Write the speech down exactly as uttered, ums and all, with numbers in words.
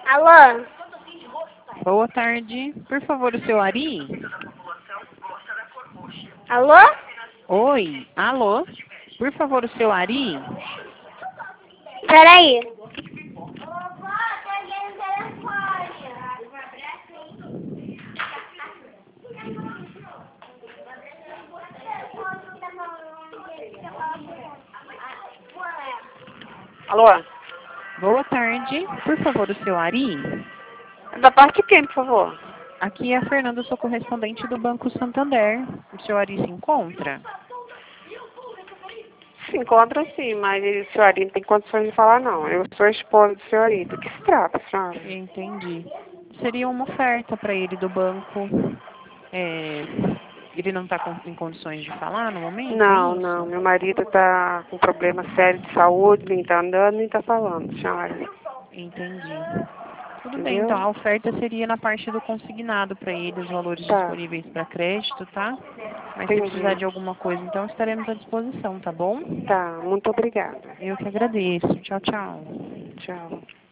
Alô? Boa tarde. Por favor, o seu Ari? Alô? Oi, alô? Por favor, o seu Ari? Peraí. Alô? Boa tarde. Por favor, o seu Ari? Da parte de quem, por favor? Aqui é a Fernanda, sou correspondente do Banco Santander. O seu Ari se encontra? Se encontra sim, mas o senhor Ari não tem condições de falar não. Eu sou a esposa do senhor Ari. Do que se trata, senhora? Entendi. Seria uma oferta para ele do banco. É, ele não está em condições de falar no momento, é Não, não. isso? Meu marido está com problema sério de saúde, nem está andando, nem está falando, senhora. Entendi. Tudo bem, então Entendeu? a oferta seria na parte do consignado para ele, os valores Tá. disponíveis para crédito, tá? Mas se precisar Entendi. de alguma coisa, então estaremos à disposição, tá bom? Tá. Muito obrigada. Eu que agradeço. Tchau, tchau. Tchau.